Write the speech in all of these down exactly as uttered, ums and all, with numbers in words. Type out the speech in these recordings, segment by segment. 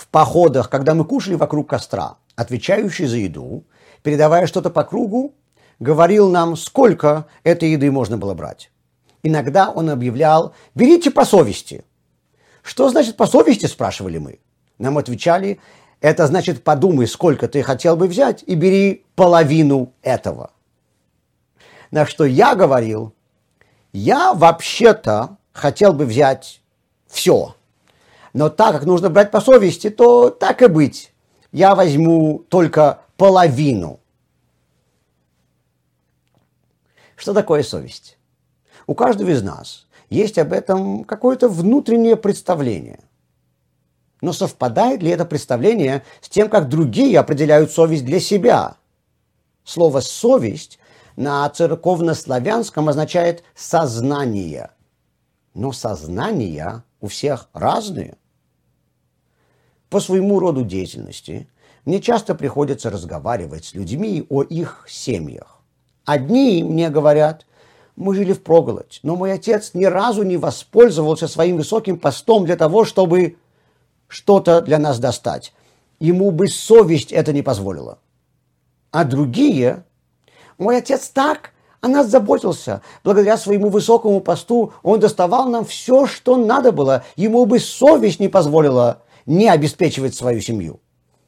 походах, когда мы кушали вокруг костра, отвечающий за еду, передавая что-то по кругу, говорил нам, сколько этой еды можно было брать. Иногда он объявлял: «Берите по совести». «Что значит по совести?» – спрашивали мы. Нам отвечали: «Это значит, подумай, сколько ты хотел бы взять, и бери половину этого». На что я говорил: «Я вообще-то хотел бы взять все. Но так как нужно брать по совести, то так и быть. Я возьму только половину». Что такое совесть? У каждого из нас есть об этом какое-то внутреннее представление. Но совпадает ли это представление с тем, как другие определяют совесть для себя? Слово «совесть» на церковнославянском означает «сознание». Но сознания у всех разные. По своему роду деятельности мне часто приходится разговаривать с людьми о их семьях. Одни мне говорят: мы жили впроголодь, но мой отец ни разу не воспользовался своим высоким постом для того, чтобы что-то для нас достать. Ему бы совесть это не позволила. А другие: мой отец так о нас заботился. Благодаря своему высокому посту он доставал нам все, что надо было. Ему бы совесть не позволила не обеспечивать свою семью.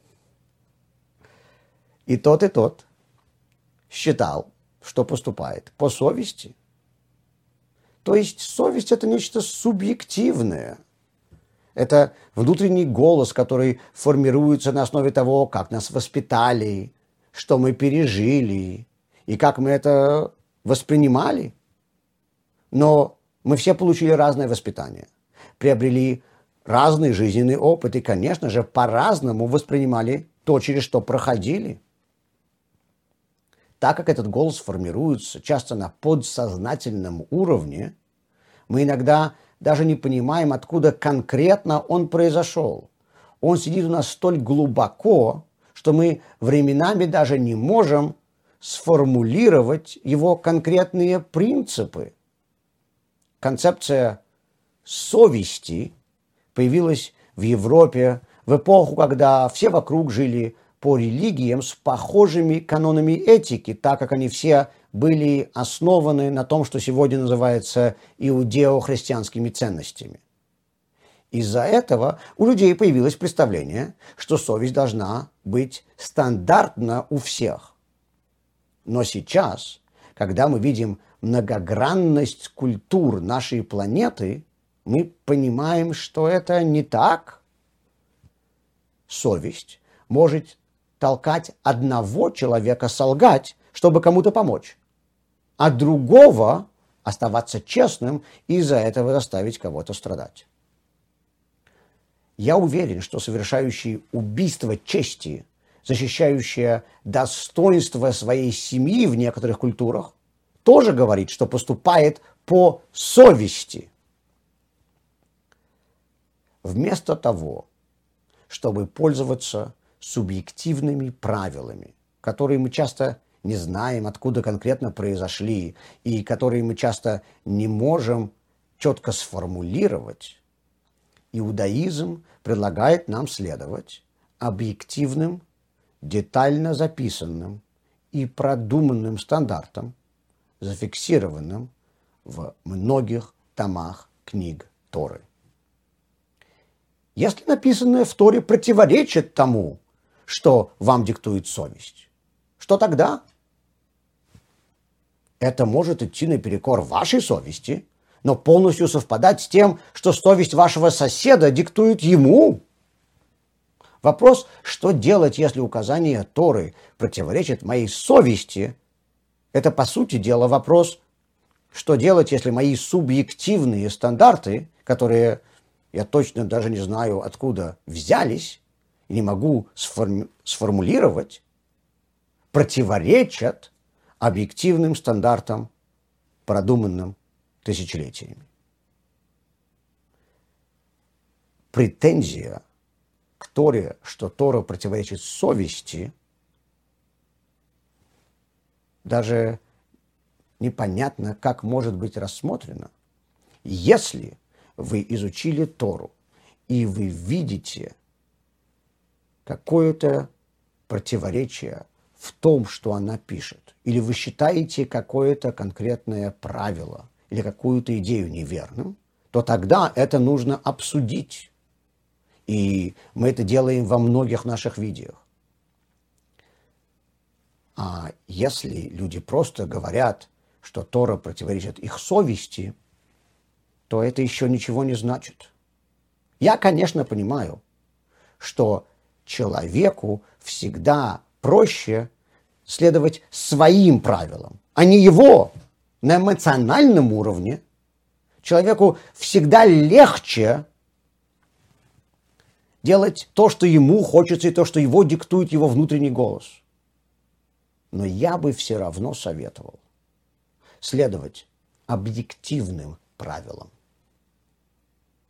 И тот, и тот считал, что поступает по совести. То есть совесть – это нечто субъективное. Это внутренний голос, который формируется на основе того, как нас воспитали, что мы пережили и как мы это воспринимали. Но мы все получили разное воспитание, приобрели разный жизненный опыт и, конечно же, по-разному воспринимали то, через что проходили. Так как этот голос формируется часто на подсознательном уровне, мы иногда даже не понимаем, откуда конкретно он произошел. Он сидит у нас столь глубоко, что мы временами даже не можем сформулировать его конкретные принципы. Концепция совести появилась в Европе в эпоху, когда все вокруг жили по религиям с похожими канонами этики, так как они все были основаны на том, что сегодня называется иудео-христианскими ценностями. Из-за этого у людей появилось представление, что совесть должна быть стандартна у всех. Но сейчас, когда мы видим многогранность культур нашей планеты, мы понимаем, что это не так. Совесть может толкать одного человека солгать, чтобы кому-то помочь, а другого оставаться честным и из-за этого заставить кого-то страдать. Я уверен, что совершающий убийство чести, защищающее достоинство своей семьи в некоторых культурах, тоже говорит, что поступает по совести. Вместо того, чтобы пользоваться субъективными правилами, которые мы часто не знаем, откуда конкретно произошли, и которые мы часто не можем четко сформулировать, иудаизм предлагает нам следовать объективным, детально записанным и продуманным стандартам, зафиксированным в многих томах книг Торы. Если написанное в Торе противоречит тому, что вам диктует совесть, что тогда? Это может идти наперекор вашей совести, но полностью совпадать с тем, что совесть вашего соседа диктует ему. Вопрос, что делать, если указание Торы противоречит моей совести, это, по сути дела, вопрос, что делать, если мои субъективные стандарты, которые я точно даже не знаю, откуда взялись, и не могу сформи- сформулировать, противоречат объективным стандартам, продуманным тысячелетиями. Претензия к Торе, что Тора противоречит совести, даже непонятно, как может быть рассмотрена. Если вы изучили Тору, и вы видите какое-то противоречие в том, что она пишет, или вы считаете какое-то конкретное правило или какую-то идею неверным, то тогда это нужно обсудить. И мы это делаем во многих наших видео. А если люди просто говорят, что Тора противоречит их совести, то это еще ничего не значит. Я, конечно, понимаю, что человеку всегда проще следовать своим правилам, а не его. На эмоциональном уровне человеку всегда легче делать то, что ему хочется, и то, что его диктует его внутренний голос. Но я бы все равно советовал следовать объективным правилам.